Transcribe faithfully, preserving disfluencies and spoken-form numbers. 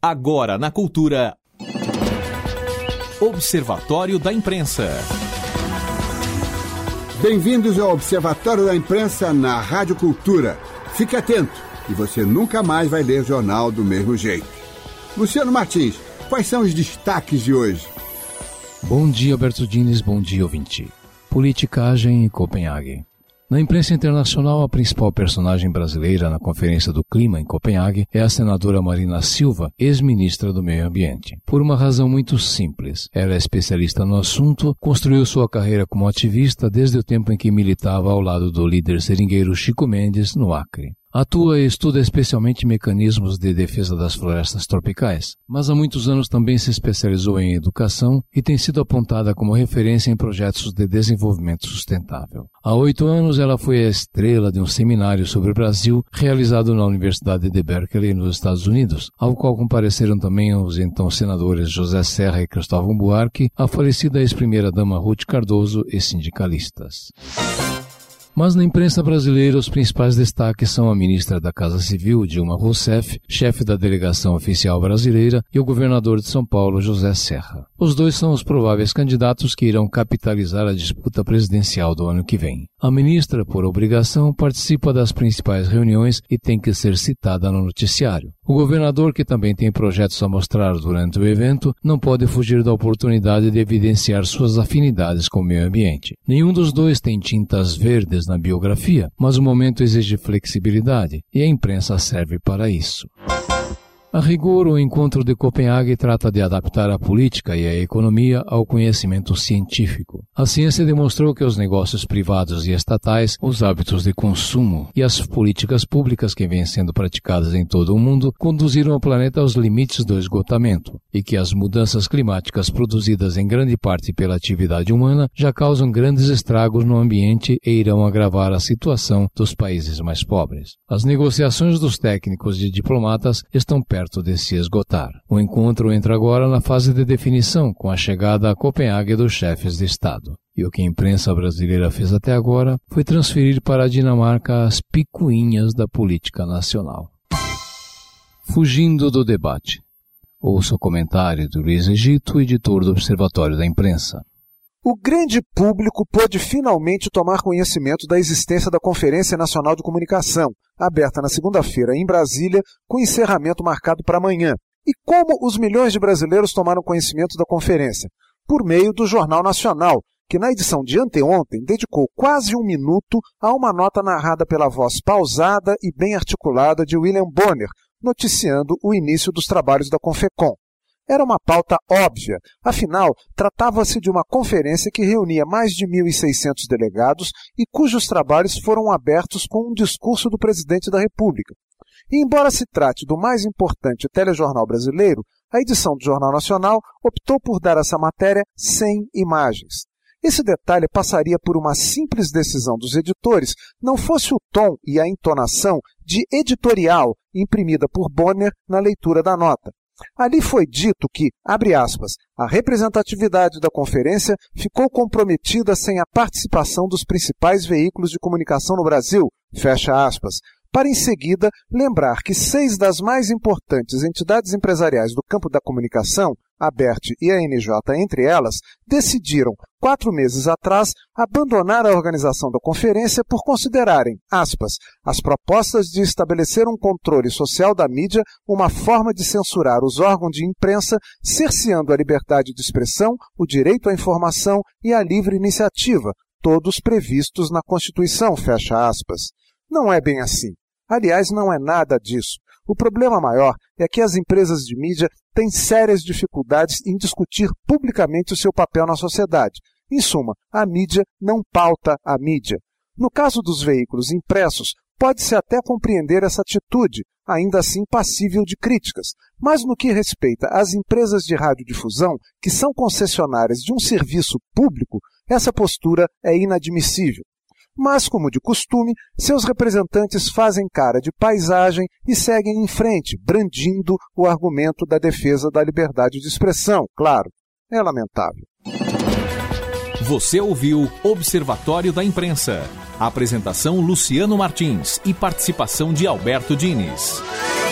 Agora na Cultura. Observatório da Imprensa. Bem-vindos ao Observatório da Imprensa na Rádio Cultura. Fique atento e você nunca mais vai ler jornal do mesmo jeito. Luciano Martins, quais são os destaques de hoje? Bom dia, Alberto Diniz, bom dia, ouvinte. Politicagem em Copenhague. Na imprensa internacional, a principal personagem brasileira na Conferência do Clima em Copenhague é a senadora Marina Silva, ex-ministra do Meio Ambiente. Por uma razão muito simples. Ela é especialista no assunto, construiu sua carreira como ativista desde o tempo em que militava ao lado do líder seringueiro Chico Mendes, no Acre. Atua e estuda especialmente mecanismos de defesa das florestas tropicais, mas há muitos anos também se especializou em educação e tem sido apontada como referência em projetos de desenvolvimento sustentável. Há oito anos ela foi a estrela de um seminário sobre o Brasil realizado na Universidade de Berkeley, nos Estados Unidos, ao qual compareceram também os então senadores José Serra e Cristóvão Buarque, a falecida ex-primeira-dama Ruth Cardoso e sindicalistas. Mas na imprensa brasileira, os principais destaques são a ministra da Casa Civil, Dilma Rousseff, chefe da delegação oficial brasileira, e o governador de São Paulo, José Serra. Os dois são os prováveis candidatos que irão capitalizar a disputa presidencial do ano que vem. A ministra, por obrigação, participa das principais reuniões e tem que ser citada no noticiário. O governador, que também tem projetos a mostrar durante o evento, não pode fugir da oportunidade de evidenciar suas afinidades com o meio ambiente. Nenhum dos dois tem tintas verdes na biografia, mas o momento exige flexibilidade, e a imprensa serve para isso. A rigor, o encontro de Copenhague trata de adaptar a política e a economia ao conhecimento científico. A ciência demonstrou que os negócios privados e estatais, os hábitos de consumo e as políticas públicas que vêm sendo praticadas em todo o mundo conduziram o planeta aos limites do esgotamento, e que as mudanças climáticas produzidas em grande parte pela atividade humana já causam grandes estragos no ambiente e irão agravar a situação dos países mais pobres. As negociações dos técnicos e diplomatas estão perto de se esgotar. O encontro entra agora na fase de definição, com a chegada a Copenhague dos chefes de Estado. E o que a imprensa brasileira fez até agora foi transferir para a Dinamarca as picuinhas da política nacional. Fugindo do debate. Ouça o comentário do Luiz Egito, editor do Observatório da Imprensa. O grande público pôde finalmente tomar conhecimento da existência da Conferência Nacional de Comunicação, aberta na segunda-feira em Brasília, com encerramento marcado para amanhã. E como os milhões de brasileiros tomaram conhecimento da conferência? Por meio do Jornal Nacional, que na edição de anteontem dedicou quase um minuto a uma nota narrada pela voz pausada e bem articulada de William Bonner, noticiando o início dos trabalhos da Confecom. Era uma pauta óbvia, afinal, tratava-se de uma conferência que reunia mais de mil e seiscentos delegados e cujos trabalhos foram abertos com um discurso do presidente da República. E embora se trate do mais importante telejornal brasileiro, a edição do Jornal Nacional optou por dar essa matéria sem imagens. Esse detalhe passaria por uma simples decisão dos editores, não fosse o tom e a entonação de editorial imprimida por Bonner na leitura da nota. Ali foi dito que, abre aspas, a representatividade da conferência ficou comprometida sem a participação dos principais veículos de comunicação no Brasil, fecha aspas, para em seguida lembrar que seis das mais importantes entidades empresariais do campo da comunicação, a Abert e a N J entre elas, decidiram, quatro meses atrás, abandonar a organização da conferência por considerarem, aspas, as propostas de estabelecer um controle social da mídia uma forma de censurar os órgãos de imprensa, cerceando a liberdade de expressão, o direito à informação e a livre iniciativa, todos previstos na Constituição, fecha aspas. Não é bem assim. Aliás, não é nada disso. O problema maior é que as empresas de mídia têm sérias dificuldades em discutir publicamente o seu papel na sociedade. Em suma, a mídia não pauta a mídia. No caso dos veículos impressos, pode-se até compreender essa atitude, ainda assim passível de críticas. Mas no que respeita às empresas de radiodifusão, que são concessionárias de um serviço público, essa postura é inadmissível. Mas, como de costume, seus representantes fazem cara de paisagem e seguem em frente, brandindo o argumento da defesa da liberdade de expressão, claro. É lamentável. Você ouviu Observatório da Imprensa. Apresentação Luciano Martins e participação de Alberto Diniz.